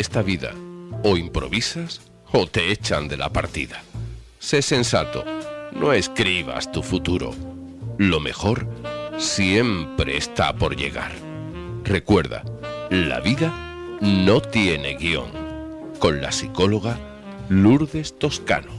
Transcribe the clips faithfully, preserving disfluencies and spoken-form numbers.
esta vida, o improvisas o te echan de la partida. Sé sensato, no escribas tu futuro. Lo mejor siempre está por llegar. Recuerda, la vida no tiene guión. Con la psicóloga Lourdes Toscano.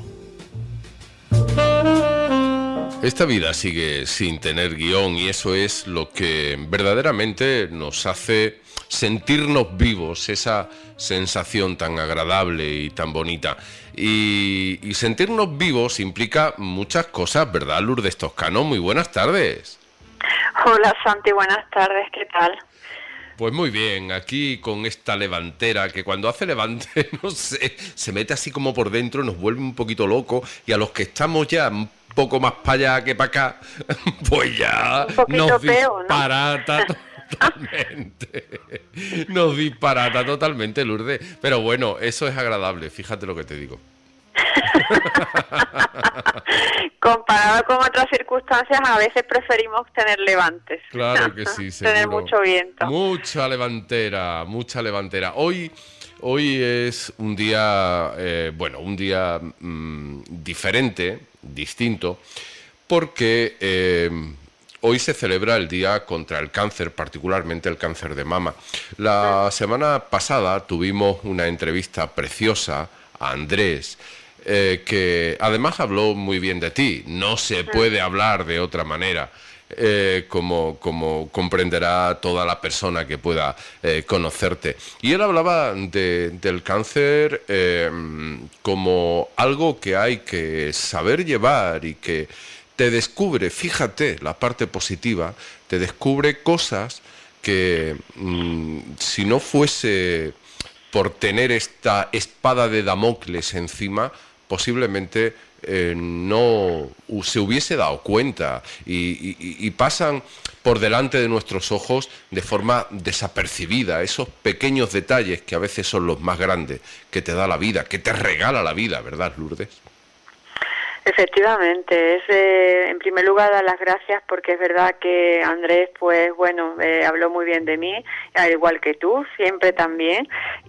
Esta vida sigue sin tener guión y eso es lo que verdaderamente nos hace sentirnos vivos, esa sensación tan agradable y tan bonita. Y, y sentirnos vivos implica muchas cosas, ¿verdad, Lourdes Toscano? Muy buenas tardes. Hola, Santi, buenas tardes, ¿qué tal? Pues muy bien, aquí con esta levantera que cuando hace levante, no sé, se mete así como por dentro, nos vuelve un poquito loco y a los que estamos ya un poco más para allá que para acá, pues ya nos disparata, ¿no? Totalmente, nos disparata totalmente, Lourdes, pero bueno, eso es agradable, fíjate lo que te digo. Comparado con otras circunstancias, a veces preferimos tener levantes. Claro que sí, seguro. Tener mucho viento. Mucha levantera, mucha levantera. Hoy, hoy es un día, eh, bueno, un día mmm, diferente, distinto, porque eh, hoy se celebra el Día contra el Cáncer, particularmente el cáncer de mama. La mm. semana pasada tuvimos una entrevista preciosa a Andrés, Eh, que además habló muy bien de ti. No se puede hablar de otra manera, eh, como, como comprenderá toda la persona que pueda eh, conocerte. Y él hablaba de, del cáncer eh, como algo que hay que saber llevar y que te descubre, fíjate la parte positiva, te descubre cosas que mmm, si no fuese por tener esta espada de Damocles encima, posiblemente eh, no se hubiese dado cuenta y, y, y pasan por delante de nuestros ojos de forma desapercibida, esos pequeños detalles que a veces son los más grandes que te da la vida, que te regala la vida, ¿verdad, Lourdes? Efectivamente, es eh, en primer lugar dar las gracias porque es verdad que Andrés, pues bueno, eh, habló muy bien de mí, al igual que tú, siempre también,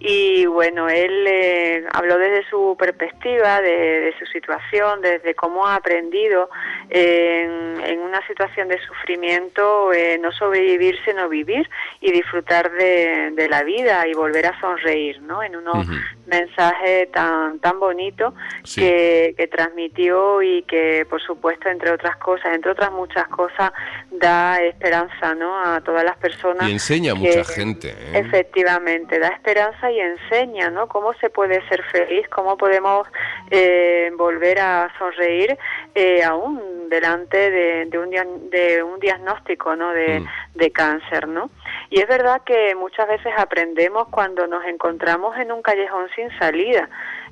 y bueno, él eh, habló desde su perspectiva, de, de su situación, desde cómo ha aprendido eh, en, en una situación de sufrimiento eh, no sobrevivir sino vivir y disfrutar de, de la vida y volver a sonreír, ¿no? En unos uh-huh. mensajes tan tan bonitos sí. que, que transmitió y que, por supuesto, entre otras cosas, entre otras muchas cosas, da esperanza, ¿no?, a todas las personas. Y enseña a que, mucha gente, ¿eh? Efectivamente, da esperanza y enseña, ¿no?, cómo se puede ser feliz, cómo podemos eh, volver a sonreír eh, aún delante de, de, un, de un diagnóstico, ¿no?, de, mm. de cáncer, ¿no? Y es verdad que muchas veces aprendemos cuando nos encontramos en un callejón sin salida.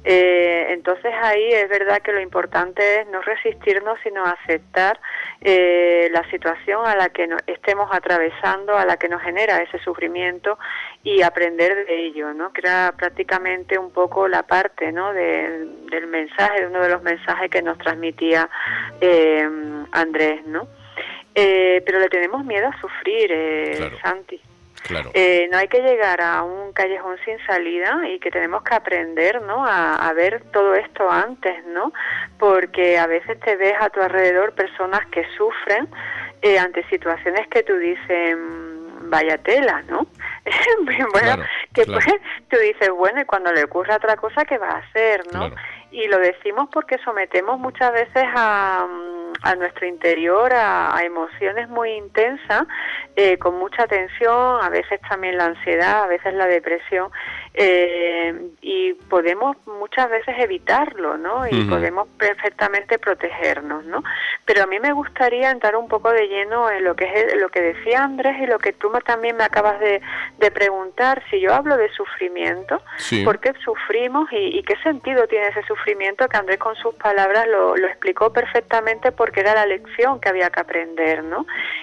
Eh, entonces ahí es verdad que lo importante es no resistirnos sino aceptar eh, la situación a la que no, estemos atravesando, a la que nos genera ese sufrimiento y aprender de ello, ¿no? Que era prácticamente un poco la parte, ¿no?, de, del mensaje, de uno de los mensajes que nos transmitía eh, Andrés, ¿no? Eh, pero le tenemos miedo a sufrir, eh, claro. Santi. Claro. Eh, no hay que llegar a un callejón sin salida y que tenemos que aprender, ¿no?, a, a ver todo esto antes, ¿no? Porque a veces te ves a tu alrededor personas que sufren eh, ante situaciones que tú dices, vaya tela, ¿no? bueno, claro, que claro. pues tú dices, bueno, y cuando le ocurra otra cosa, ¿qué va a hacer, no? Claro. Y lo decimos porque sometemos muchas veces a, a nuestro interior a, a emociones muy intensas, eh, con mucha tensión, a veces también la ansiedad, a veces la depresión, eh, y podemos muchas veces evitarlo, ¿no? Y uh-huh. podemos perfectamente protegernos, ¿no? Pero a mí me gustaría entrar un poco de lleno en lo que es lo que decía Andrés y lo que tú también me acabas de, de preguntar. Si yo hablo de sufrimiento, sí. ¿por qué sufrimos y, y qué sentido tiene ese sufrimiento? Que Andrés con sus palabras lo, lo explicó perfectamente porque era la lección que había que aprender, ¿no?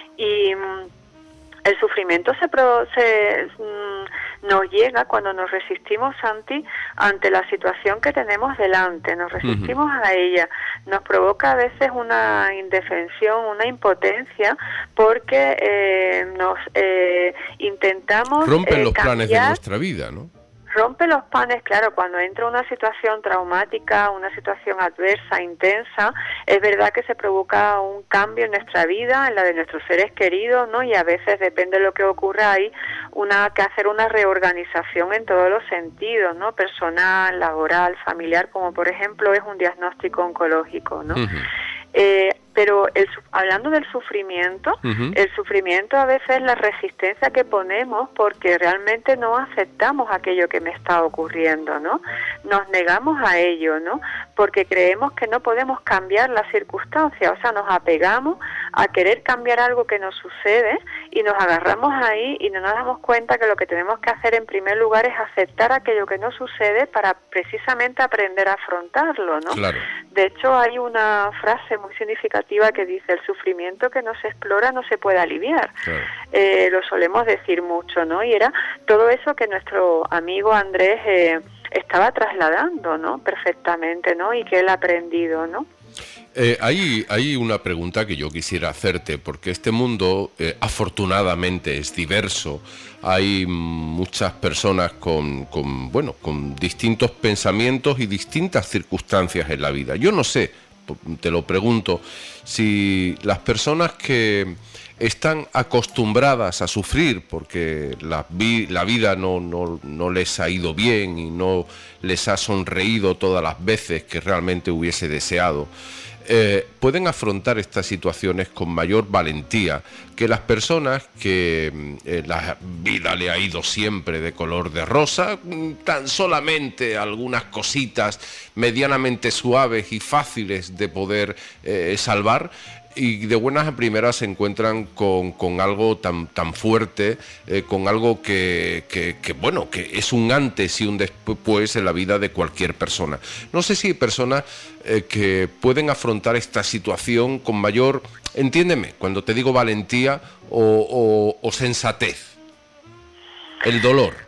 Y mmm, el sufrimiento se, pro, se mmm, nos llega cuando nos resistimos, Santi, ante la situación que tenemos delante, nos resistimos uh-huh. a ella, nos provoca a veces una indefensión, una impotencia, porque eh, nos eh, intentamos rompen eh, los cambiar, planes de nuestra vida, ¿no? Rompe los panes, claro, cuando entra una situación traumática, una situación adversa, intensa, es verdad que se provoca un cambio en nuestra vida, en la de nuestros seres queridos, ¿no? Y a veces, depende de lo que ocurra, hay una que hacer una reorganización en todos los sentidos, ¿no? Personal, laboral, familiar, como por ejemplo es un diagnóstico oncológico, ¿no? Uh-huh. Eh, pero el, hablando del sufrimiento, uh-huh. el sufrimiento a veces es la resistencia que ponemos porque realmente no aceptamos aquello que me está ocurriendo, ¿no? Nos negamos a ello, ¿no? Porque creemos que no podemos cambiar las circunstancias, o sea, nos apegamos a querer cambiar algo que nos sucede y nos agarramos ahí y no nos damos cuenta que lo que tenemos que hacer en primer lugar es aceptar aquello que nos sucede para precisamente aprender a afrontarlo, ¿no? Claro. De hecho, hay una frase muy significativa que dice: el sufrimiento que no se explora no se puede aliviar. Claro. Eh, lo solemos decir mucho, ¿no? Y era todo eso que nuestro amigo Andrés eh, estaba trasladando, ¿no? Perfectamente, ¿no? Y que él ha aprendido, ¿no? Eh, hay, hay una pregunta que yo quisiera hacerte, porque este mundo eh, afortunadamente es diverso. Hay muchas personas con, con, bueno, con distintos pensamientos y distintas circunstancias en la vida. Yo no sé, te lo pregunto, si las personas que están acostumbradas a sufrir porque la, vi, la vida no, no, no les ha ido bien y no les ha sonreído todas las veces que realmente hubiese deseado, eh, pueden afrontar estas situaciones con mayor valentía que las personas que eh, la vida le ha ido siempre de color de rosa, tan solamente algunas cositas medianamente suaves y fáciles de poder eh, salvar, y de buenas a primeras se encuentran con, con algo tan, tan fuerte, eh, con algo que, que, que, bueno, que es un antes y un después en la vida de cualquier persona. No sé si hay personas eh, que pueden afrontar esta situación con mayor, entiéndeme, cuando te digo valentía o, o, o sensatez. El dolor.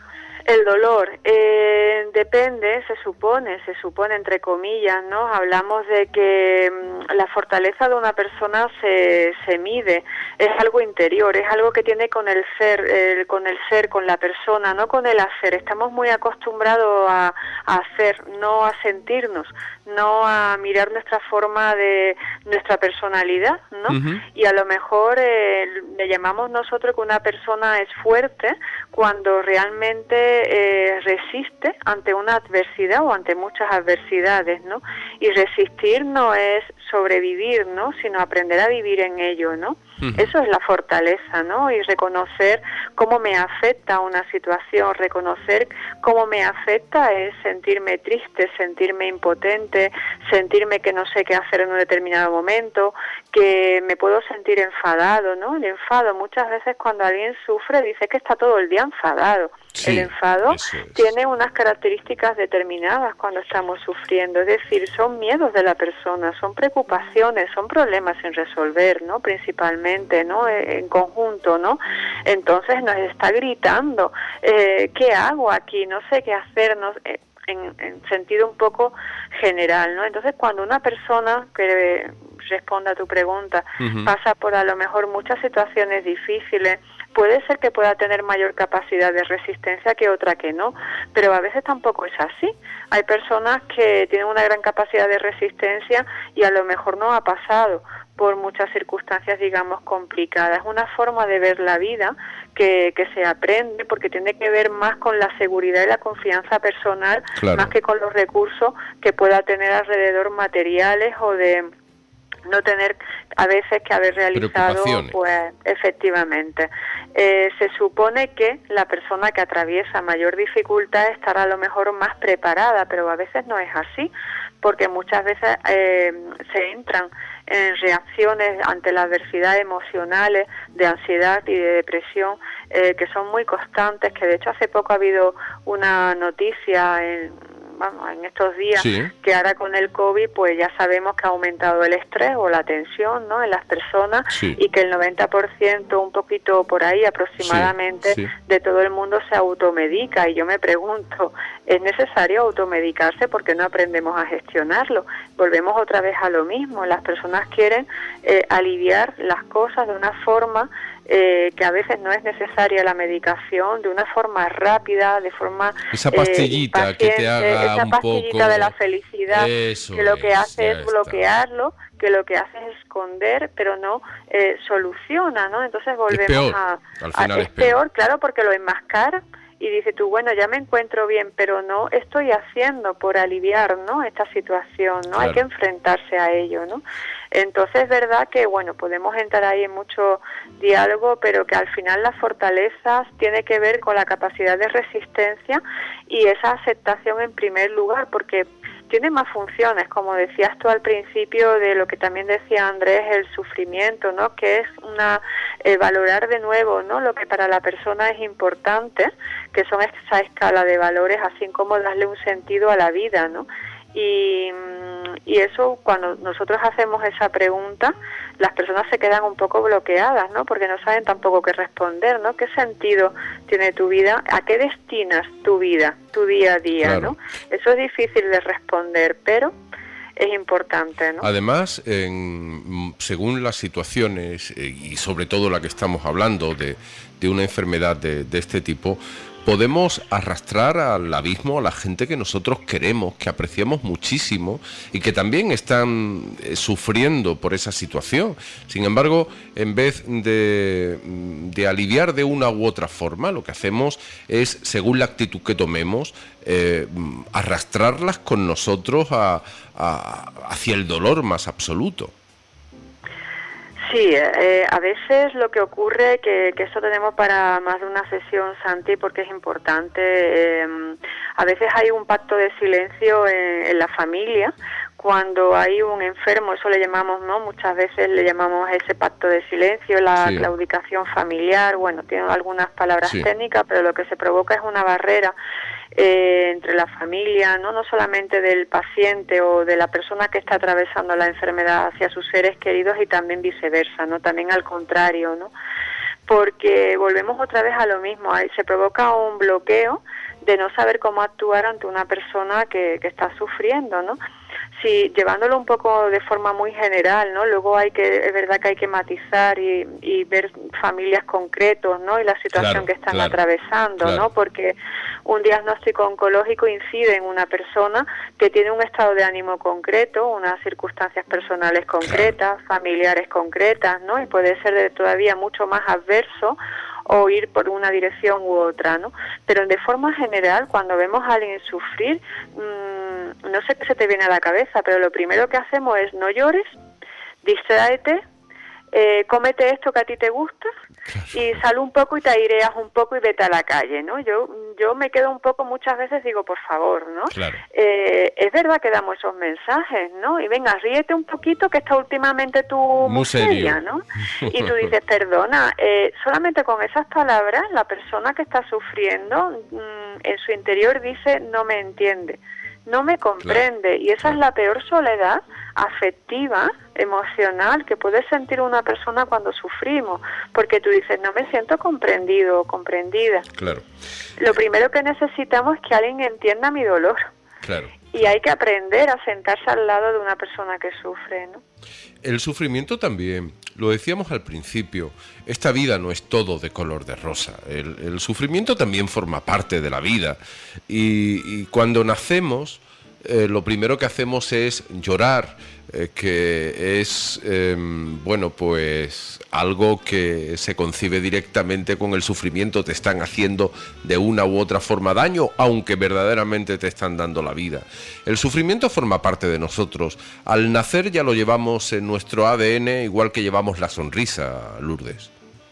El dolor, eh, depende, se supone, se supone entre comillas, ¿no? Hablamos de que mmm, la fortaleza de una persona se, se mide, es algo interior, es algo que tiene con el ser, el, con el ser, con la persona, no con el hacer. Estamos muy acostumbrados a, a hacer, no a sentirnos, no a mirar nuestra forma de, nuestra personalidad, ¿no? Uh-huh. Y a lo mejor eh, le llamamos nosotros que una persona es fuerte cuando realmente Eh, resiste ante una adversidad o ante muchas adversidades, ¿no? Y resistir no es sobrevivir, ¿no? Sino aprender a vivir en ello, ¿no? Uh-huh. Eso es la fortaleza, ¿no? Y reconocer cómo me afecta una situación, reconocer cómo me afecta es sentirme triste, sentirme impotente, sentirme que no sé qué hacer en un determinado momento, que me puedo sentir enfadado, ¿no? El enfado, muchas veces cuando alguien sufre dice que está todo el día enfadado. Sí, el enfado es. tiene unas características determinadas cuando estamos sufriendo, es decir, son miedos de la persona, son preocupaciones, son problemas sin resolver, ¿no? Principalmente, ¿no? En conjunto, ¿no? Entonces nos está gritando, eh, ¿qué hago aquí? No sé qué hacer, no, eh, en, en sentido un poco general, ¿no? Entonces cuando una persona que responda a tu pregunta uh-huh. pasa por a lo mejor muchas situaciones difíciles, puede ser que pueda tener mayor capacidad de resistencia que otra que no, pero a veces tampoco es así. Hay personas que tienen una gran capacidad de resistencia y a lo mejor no ha pasado por muchas circunstancias, digamos, complicadas. Es una forma de ver la vida que, que se aprende porque tiene que ver más con la seguridad y la confianza personal, claro. más que con los recursos que pueda tener alrededor materiales o de no tener a veces que haber realizado, pues efectivamente. Eh, se supone que la persona que atraviesa mayor dificultad estará a lo mejor más preparada, pero a veces no es así, porque muchas veces eh, se entran en reacciones ante la adversidad emocionales, de ansiedad y de depresión, eh, que son muy constantes, que de hecho hace poco ha habido una noticia en vamos, en estos días, sí. que ahora con el COVID pues ya sabemos que ha aumentado el estrés o la tensión, ¿no? en las personas, sí. y que el noventa por ciento, un poquito por ahí aproximadamente, sí, sí. de todo el mundo se automedica, y yo me pregunto, ¿es necesario automedicarse porque no aprendemos a gestionarlo? Volvemos otra vez a lo mismo, las personas quieren eh, aliviar las cosas de una forma eh, que a veces no es necesaria la medicación, de una forma rápida, de forma esa pastillita eh, que te haga esa un pastillita poco de la felicidad, eso que lo que es, hace es está. bloquearlo, que lo que hace es esconder, pero no eh, soluciona, ¿no? Entonces volvemos es peor, a, al a final es es peor. peor, claro, porque lo enmascara. Y dice tú, bueno, ya me encuentro bien, pero no estoy haciendo por aliviar, ¿no?, esta situación, ¿no? Claro. Hay que enfrentarse a ello, ¿no? Entonces es verdad que, bueno, podemos entrar ahí en mucho diálogo, pero que al final las fortalezas tiene que ver con la capacidad de resistencia y esa aceptación en primer lugar, porque tiene más funciones, como decías tú al principio, de lo que también decía Andrés, el sufrimiento, ¿no?, que es una eh, valorar de nuevo, ¿no?, lo que para la persona es importante, que son esa escala de valores, así como darle un sentido a la vida, ¿no? Y, y eso, cuando nosotros hacemos esa pregunta, las personas se quedan un poco bloqueadas, ¿no?, porque no saben tampoco qué responder, ¿no? ¿Qué sentido tiene tu vida? ¿A qué destinas tu vida, tu día a día, claro. ¿no? Eso es difícil de responder, pero es importante, ¿no? Además, en, según las situaciones, eh, y sobre todo la que estamos hablando, de, de una enfermedad de, de este tipo, podemos arrastrar al abismo a la gente que nosotros queremos, que apreciamos muchísimo y que también están eh, sufriendo por esa situación. Sin embargo, en vez de, de aliviar de una u otra forma, lo que hacemos es, según la actitud que tomemos, eh, arrastrarlas con nosotros a, a, hacia el dolor más absoluto. Sí, eh, a veces lo que ocurre, que, que eso tenemos para más de una sesión, Santi, porque es importante, eh, a veces hay un pacto de silencio en, en la familia, cuando hay un enfermo, eso le llamamos, ¿no?, muchas veces le llamamos ese pacto de silencio, la sí. claudicación familiar, bueno, tiene algunas palabras sí. técnicas, pero lo que se provoca es una barrera Eh, entre la familia, ¿no? No solamente del paciente o de la persona que está atravesando la enfermedad hacia sus seres queridos, y también viceversa, ¿no? También al contrario, ¿no? Porque volvemos otra vez a lo mismo, ahí se provoca un bloqueo de no saber cómo actuar ante una persona que, que está sufriendo, ¿no? Sí, llevándolo un poco de forma muy general, ¿no? Luego hay que, es verdad que hay que matizar y, y ver familias concretos, ¿no? Y la situación claro, que están claro, atravesando, claro. ¿no? Porque un diagnóstico oncológico incide en una persona que tiene un estado de ánimo concreto, unas circunstancias personales concretas, claro. familiares concretas, ¿no? Y puede ser de todavía mucho más adverso o ir por una dirección u otra, ¿no? Pero de forma general, cuando vemos a alguien sufrir, mmm, no sé qué se te viene a la cabeza, pero lo primero que hacemos es no llores, distráete, eh, cómete esto que a ti te gusta y sal un poco y te aireas un poco y vete a la calle, ¿no? Yo yo me quedo un poco, muchas veces digo, por favor, ¿no? Claro. Eh, es verdad que damos esos mensajes, ¿no? Y venga, ríete un poquito que está últimamente tú muy seria, ¿no? Y tú dices, perdona, eh, solamente con esas palabras la persona que está sufriendo mmm, en su interior dice, no me entiende, no me comprende, claro, y esa claro. es la peor soledad afectiva, emocional, que puede sentir una persona cuando sufrimos, porque tú dices, no me siento comprendido o comprendida. Claro. Lo primero que necesitamos es que alguien entienda mi dolor. Claro. Y hay que aprender a sentarse al lado de una persona que sufre, ¿no? El sufrimiento también, lo decíamos al principio, esta vida no es todo de color de rosa. El, el sufrimiento también forma parte de la vida. Y, y cuando nacemos, eh, lo primero que hacemos es llorar, eh, que es, eh, bueno, pues algo que se concibe directamente con el sufrimiento. Te están haciendo de una u otra forma daño, aunque verdaderamente te están dando la vida. El sufrimiento forma parte de nosotros. Al nacer ya lo llevamos en nuestro A D N, igual que llevamos la sonrisa, Lourdes.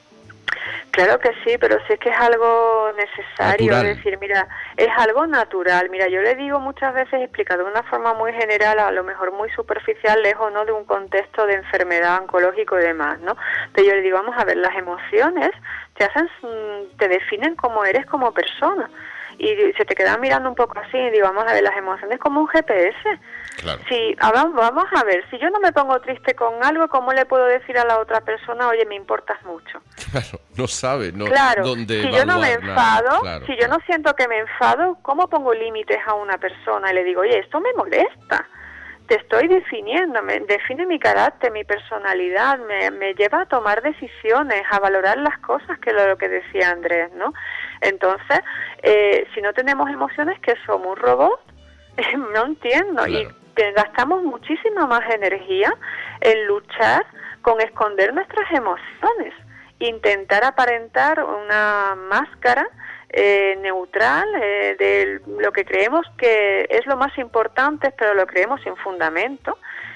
Claro que sí, pero sí es que es algo necesario, natural. Es decir, mira, es algo natural. Mira, yo le digo muchas veces, explicado de una forma muy general, a lo mejor muy superficial, lejos, ¿no?, de un contexto de enfermedad oncológico y demás, ¿no? Pero yo le digo, vamos a ver, las emociones te hacen, te definen cómo eres como persona. Y se te quedan mirando un poco así, y digo, vamos a ver, las emociones como un G P S. Claro. Si, vamos a ver, si yo no me pongo triste con algo, ¿cómo le puedo decir a la otra persona, oye, me importas mucho? Claro, no sabe, no, claro, dónde si yo no me enfado, claro, si claro. yo no siento que me enfado, ¿cómo pongo límites a una persona? Y le digo, oye, esto me molesta. te estoy definiendo, me define mi carácter, mi personalidad, me, me lleva a tomar decisiones, a valorar las cosas, que es lo que decía Andrés, ¿no? Entonces, eh, si no tenemos emociones, ¿qué somos? ¿Un robot? No entiendo. Claro. Y que gastamos muchísima más energía en luchar con esconder nuestras emociones, intentar aparentar una máscara eh, neutral eh, de lo que creemos que es lo más importante, pero lo creemos sin fundamento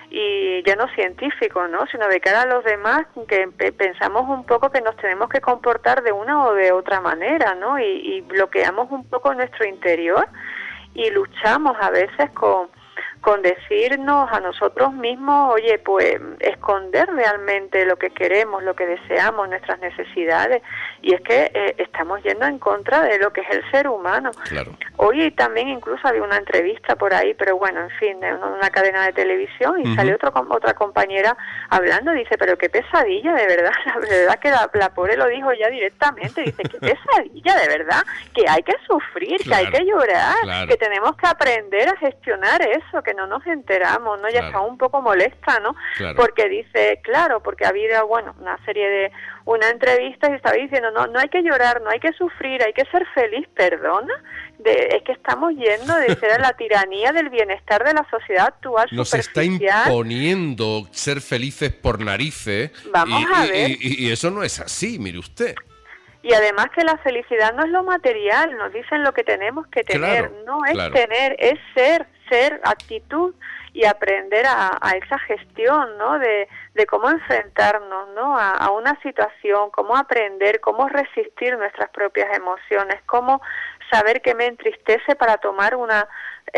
y ya no científico, ¿no? Sino de cara a los demás, que pe- pensamos un poco que nos tenemos que comportar de una o de otra manera, ¿no? Y, y bloqueamos un poco nuestro interior y luchamos a veces con con decirnos a nosotros mismos, oye, pues esconder realmente lo que queremos, lo que deseamos, nuestras necesidades, y es que eh, estamos yendo en contra de lo que es el ser humano. Claro. Hoy también incluso había una entrevista por ahí, pero bueno, en fin, en una cadena de televisión, y Uh-huh. salió otro, otra compañera hablando, dice, pero qué pesadilla, de verdad, la verdad que la, la pobre lo dijo ya directamente, dice, qué pesadilla, de verdad, que hay que sufrir, Claro, que hay que llorar, claro. que tenemos que aprender a gestionar eso, que no nos enteramos, ¿no? Ya Claro. está un poco molesta, ¿no? Claro. Porque dice, claro, porque ha habido, bueno, una serie de, una entrevista y estaba diciendo, no, no hay que llorar, no hay que sufrir, hay que ser feliz, perdona, de, es que estamos yendo de ser a la tiranía del bienestar de la sociedad actual Nos está superficial. imponiendo ser felices por narices. Vamos y, a y- ver. y- y eso no es así, mire usted. Y además que la felicidad no es lo material, nos dicen lo que tenemos que tener, Claro, no es claro. tener, es ser, ser, actitud y aprender a, a esa gestión, ¿no? De, de cómo enfrentarnos, ¿no? A, a una situación, cómo aprender, cómo resistir nuestras propias emociones, cómo saber qué me entristece para tomar una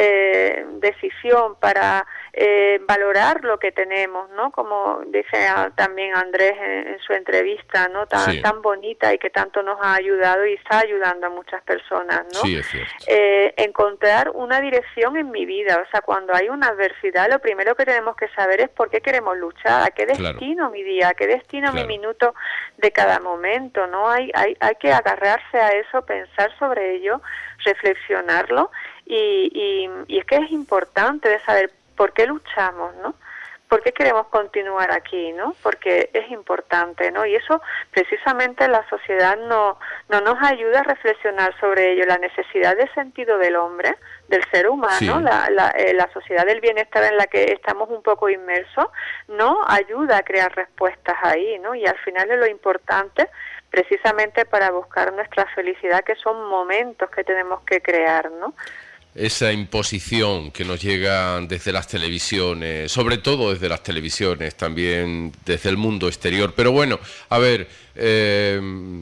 eh, decisión, para eh, valorar lo que tenemos, ¿no? Como dice a, también Andrés en, en su entrevista, ¿no? Tan, Sí. tan bonita y que tanto nos ha ayudado y está ayudando a muchas personas, ¿no? Sí, es cierto. Eh, encontrar una dirección en mi vida, o sea, cuando hay una adversidad, lo primero que tenemos que saber es por qué queremos luchar, a qué Claro. destino mi día, a qué destino Claro. mi minuto de cada momento, ¿no? Hay, hay, hay que agarrarse a eso, pensar sobre ello, reflexionarlo y, y, y es que es importante de saber por qué luchamos, ¿no? ¿Por qué queremos continuar aquí, no? Porque es importante, ¿no? Y eso precisamente la sociedad no, no nos ayuda a reflexionar sobre ello, la necesidad de sentido del hombre, del ser humano, Sí. la, la, eh, la sociedad del bienestar en la que estamos un poco inmersos, no ayuda a crear respuestas ahí, ¿no? Y al final es lo importante precisamente para buscar nuestra felicidad, que son momentos que tenemos que crear, ¿no? Esa imposición que nos llega desde las televisiones, sobre todo desde las televisiones, también desde el mundo exterior. Pero bueno, a ver, eh,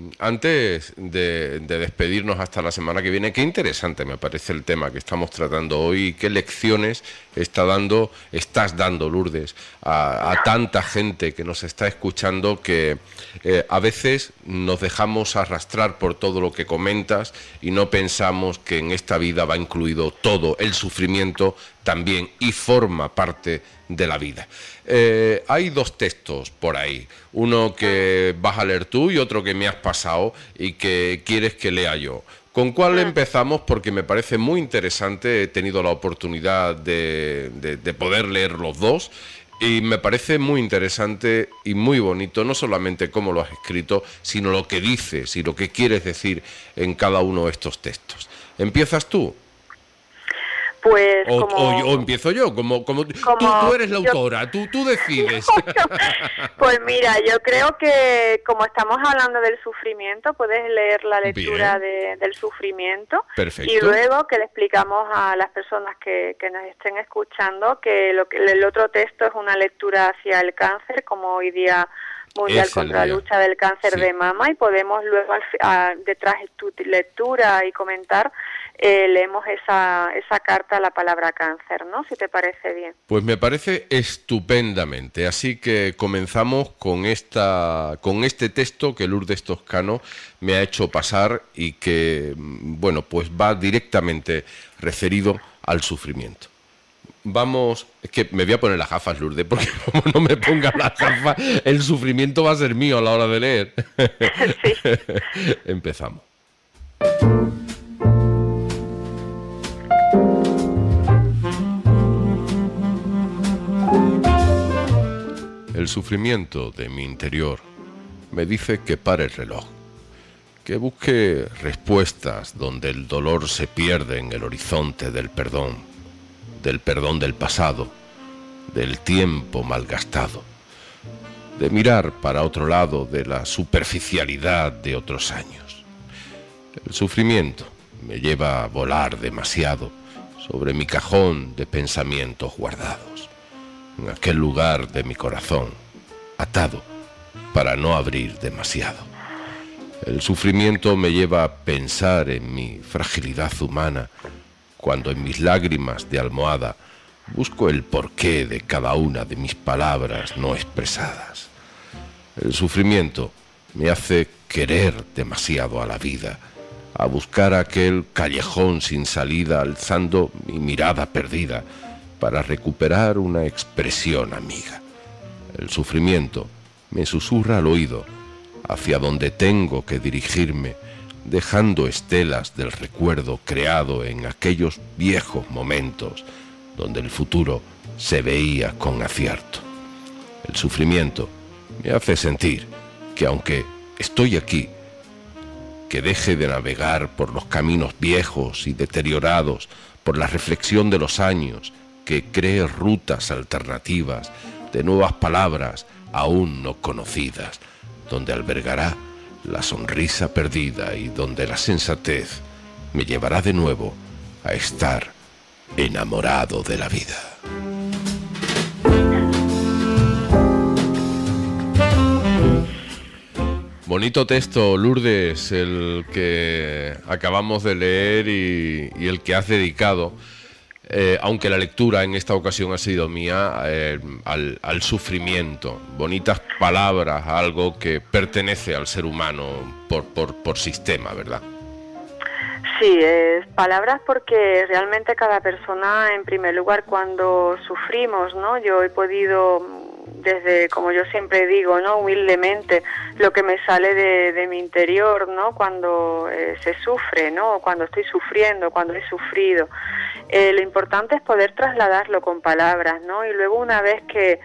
antes de, de despedirnos hasta la semana que viene, qué interesante me parece el tema que estamos tratando hoy, qué lecciones está dando, estás dando, Lourdes, a, a tanta gente que nos está escuchando, que eh, a veces nos dejamos arrastrar por todo lo que comentas y no pensamos que en esta vida va incluido todo el sufrimiento también y forma parte de la vida. Eh, hay dos textos por ahí, uno que vas a leer tú y otro que me has pasado y que quieres que lea yo. ¿Con cuál empezamos? Porque me parece muy interesante, he tenido la oportunidad de, de, de poder leer los dos y me parece muy interesante y muy bonito, no solamente cómo lo has escrito, sino lo que dices y lo que quieres decir en cada uno de estos textos. ¿Empiezas tú? Pues O, como... o- o empiezo yo, como, como, tú, Como tú eres la yo- autora, tú, tú decides. Pues mira, yo creo que como estamos hablando del sufrimiento, puedes leer la lectura de, del sufrimiento. Perfecto. Y luego que le explicamos a las personas que, que nos estén escuchando que, lo que el otro texto es una lectura hacia el cáncer, como hoy día mundial Es el contra la día. lucha del cáncer Sí. de mama, y podemos luego al fi- a- detrás de tu lectura y comentar eh, leemos esa esa carta a la palabra cáncer, ¿no? Si te parece bien. Pues me parece estupendamente, así que comenzamos con esta, con este texto que Lourdes Toscano me ha hecho pasar y que, mm, bueno, pues va directamente referido al sufrimiento. Vamos, es que me voy a poner las gafas, Lourdes, porque como no me ponga las gafas, el sufrimiento va a ser mío a la hora de leer. Sí. Empezamos. El sufrimiento de mi interior me dice que pare el reloj, que busque respuestas donde el dolor se pierde en el horizonte del perdón, del perdón del pasado, del tiempo malgastado, de mirar para otro lado de la superficialidad de otros años. El sufrimiento me lleva a volar demasiado sobre mi cajón de pensamientos guardados, en aquel lugar de mi corazón, atado para no abrir demasiado. El sufrimiento me lleva a pensar en mi fragilidad humana, cuando en mis lágrimas de almohada busco el porqué de cada una de mis palabras no expresadas. El sufrimiento me hace querer demasiado a la vida, a buscar aquel callejón sin salida, alzando mi mirada perdida para recuperar una expresión amiga. El sufrimiento me susurra al oído hacia donde tengo que dirigirme, dejando estelas del recuerdo creado en aquellos viejos momentos donde el futuro se veía con acierto. El sufrimiento me hace sentir que aunque estoy aquí, que deje de navegar por los caminos viejos y deteriorados, por la reflexión de los años, que cree rutas alternativas de nuevas palabras aún no conocidas, donde albergará la sonrisa perdida y donde la sensatez me llevará de nuevo a estar enamorado de la vida. Bonito texto, Lourdes, el que acabamos de leer y, y el que has dedicado, eh, aunque la lectura en esta ocasión ha sido mía, eh, al, al sufrimiento. Bonitas palabras, algo que pertenece al ser humano por, por, por sistema, ¿verdad? Sí, es palabras porque realmente cada persona, en primer lugar, cuando sufrimos, ¿no? Yo he podido, desde, como yo siempre digo, ¿no? Humildemente, lo que me sale de, de mi interior, ¿no? Cuando eh, se sufre, ¿no? Cuando estoy sufriendo, cuando he sufrido. Eh, lo importante es poder trasladarlo con palabras, ¿no? Y luego, una vez que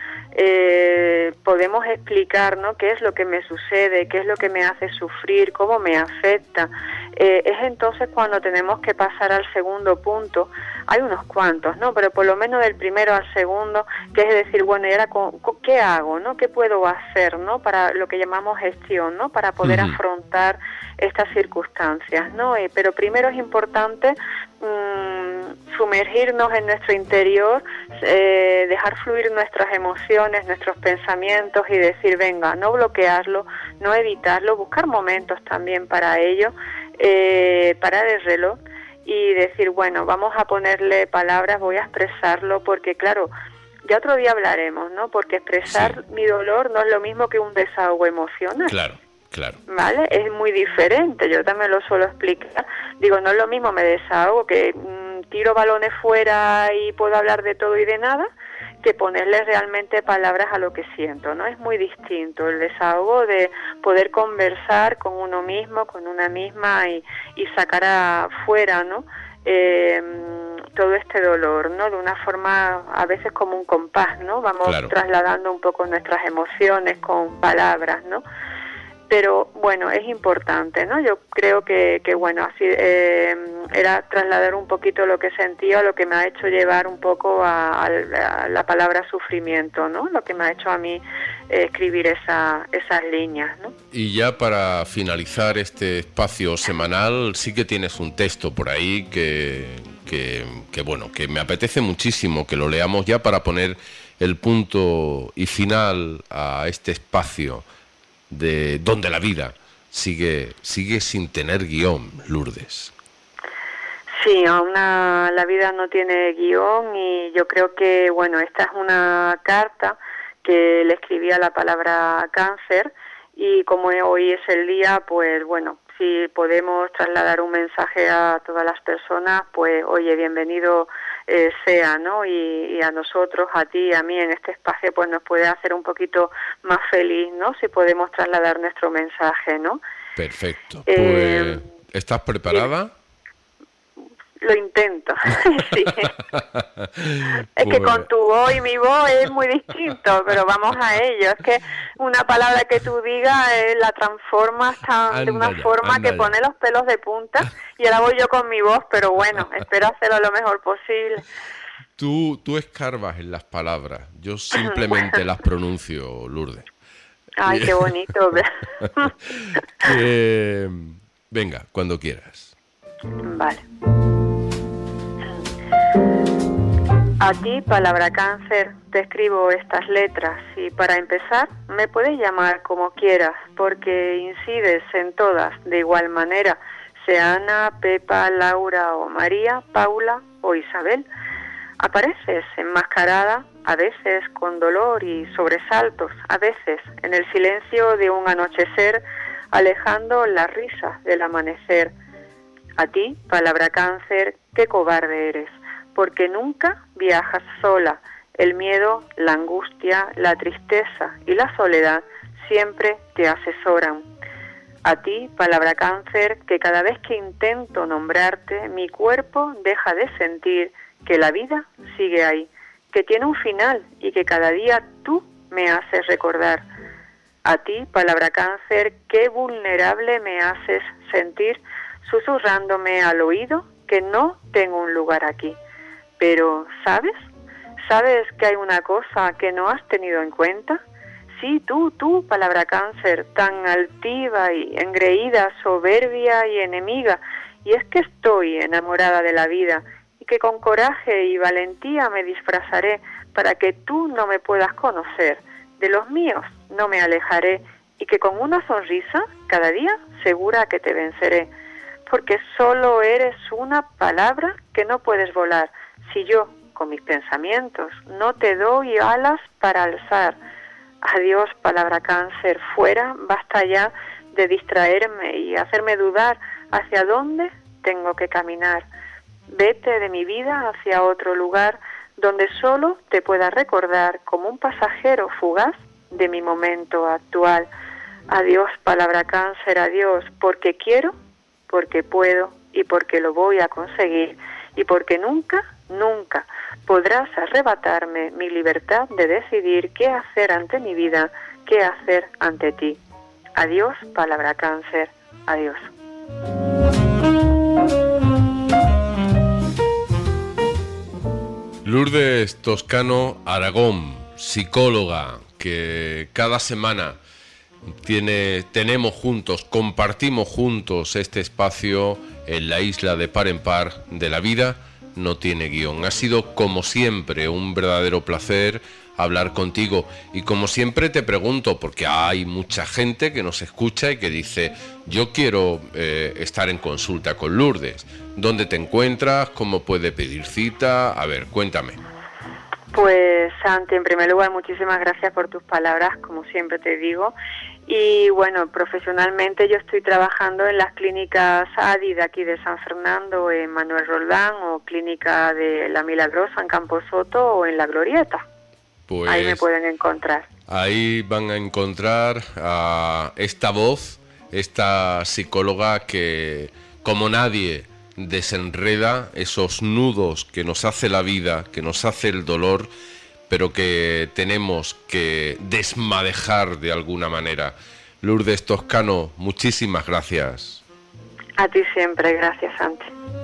eh, podemos explicar, ¿no? Qué es lo que me sucede, qué es lo que me hace sufrir, cómo me afecta, eh, es entonces cuando tenemos que pasar al segundo punto. Hay unos cuantos, ¿no? Pero por lo menos del primero al segundo, que es decir, bueno, ¿y ahora qué hago, no? ¿Qué puedo hacer, no? Para lo que llamamos gestión, ¿no? Para poder uh-huh. afrontar estas circunstancias, ¿no? Eh, pero primero es importante mmm, sumergirnos en nuestro interior, eh, dejar fluir nuestras emociones, nuestros pensamientos y decir, venga, no bloquearlo, no evitarlo, buscar momentos también para ello, eh, parar el reloj y decir, bueno, vamos a ponerle palabras, voy a expresarlo, porque claro, ya otro día hablaremos, ¿no? Porque expresar sí. mi dolor no es lo mismo que un desahogo emocional. Claro, claro. ¿Vale? Es muy diferente, yo también lo suelo explicar. Digo, no es lo mismo me desahogo, que mmm, tiro balones fuera y puedo hablar de todo y de nada, que ponerle realmente palabras a lo que siento, ¿no? Es muy distinto el desahogo de poder conversar con uno mismo, con una misma y, y sacar afuera, ¿no? Eh, todo este dolor, ¿no? De una forma a veces como un compás, ¿no? Vamos claro. trasladando un poco nuestras emociones con palabras, ¿no? Pero bueno, es importante, ¿no? Yo creo que, que bueno, así eh, era trasladar un poquito lo que sentía, lo que me ha hecho llevar un poco a, a la palabra sufrimiento, ¿no? Lo que me ha hecho a mí eh, escribir esa, esas líneas, ¿no? Y ya para finalizar este espacio semanal, sí que tienes un texto por ahí que, que, que bueno, que me apetece muchísimo que lo leamos ya para poner el punto y final a este espacio de donde la vida sigue sigue sin tener guión, Lourdes. Sí, aún la, la vida no tiene guión y yo creo que, bueno, esta es una carta que le escribí a la palabra cáncer y como hoy es el día, pues bueno, si podemos trasladar un mensaje a todas las personas, pues oye, bienvenido eh, sea, ¿no? Y, y a nosotros, a ti, a mí en este espacio, pues nos puede hacer un poquito más feliz, ¿no? Si podemos trasladar nuestro mensaje, ¿no? Perfecto. Eh, pues, ¿estás preparada? Lo intento, sí. Es Pues... que con tu voz y mi voz es muy distinto, pero vamos a ello. Es que una palabra que tú digas eh, la transformas tan, anda de una ya, forma que ya. pone los pelos de punta, y ahora voy yo con mi voz, pero bueno, espero hacerlo lo mejor posible. Tú, tú escarbas en las palabras, yo simplemente las pronuncio, Lourdes. Ay, qué bonito. eh, venga, cuando quieras. Vale. A ti, palabra cáncer, te escribo estas letras y para empezar me puedes llamar como quieras porque incides en todas de igual manera, sea Ana, Pepa, Laura o María, Paula o Isabel. Apareces enmascarada, a veces con dolor y sobresaltos, a veces en el silencio de un anochecer, alejando las risas del amanecer. A ti, palabra cáncer, qué cobarde eres, porque nunca viajas sola. El miedo, la angustia, la tristeza y la soledad siempre te asesoran. A ti, palabra cáncer, que cada vez que intento nombrarte, mi cuerpo deja de sentir que la vida sigue ahí, que tiene un final y que cada día tú me haces recordar. A ti, palabra cáncer, qué vulnerable me haces sentir, susurrándome al oído que no tengo un lugar aquí. Pero, ¿sabes? ¿Sabes que hay una cosa que no has tenido en cuenta? Sí, tú, tú, palabra cáncer, tan altiva y engreída, soberbia y enemiga, y es que estoy enamorada de la vida, y que con coraje y valentía me disfrazaré para que tú no me puedas conocer, de los míos no me alejaré, y que con una sonrisa cada día segura que te venceré, porque solo eres una palabra que no puedes volar, si yo, con mis pensamientos, no te doy alas para alzar. Adiós, palabra cáncer, fuera, basta ya de distraerme y hacerme dudar hacia dónde tengo que caminar. Vete de mi vida hacia otro lugar donde solo te pueda recordar como un pasajero fugaz de mi momento actual. Adiós, palabra cáncer, adiós, porque quiero, porque puedo y porque lo voy a conseguir y porque nunca, nunca podrás arrebatarme mi libertad de decidir qué hacer ante mi vida, qué hacer ante ti. Adiós, palabra cáncer, adiós. Lourdes Toscano Aragón, psicóloga, que cada semana tiene, tenemos juntos, compartimos juntos este espacio en la isla de Par en Par de la vida. No tiene guión. Ha sido, como siempre, un verdadero placer hablar contigo. Y como siempre te pregunto, porque hay mucha gente que nos escucha y que dice, yo quiero eh, estar en consulta con Lourdes. ¿Dónde te encuentras? ¿Cómo puede pedir cita? A ver, cuéntame. Pues, Santi, en primer lugar, muchísimas gracias por tus palabras, como siempre te digo. Y bueno, profesionalmente yo estoy trabajando en las clínicas A D I de aquí de San Fernando, en Manuel Roldán, o clínica de La Milagrosa en Camposoto o en La Glorieta. Pues ahí me pueden encontrar. Ahí van a encontrar a esta voz, esta psicóloga que, como nadie, desenreda esos nudos que nos hace la vida, que nos hace el dolor, pero que tenemos que desmadejar de alguna manera. Lourdes Toscano, muchísimas gracias. A ti siempre, gracias, Santi.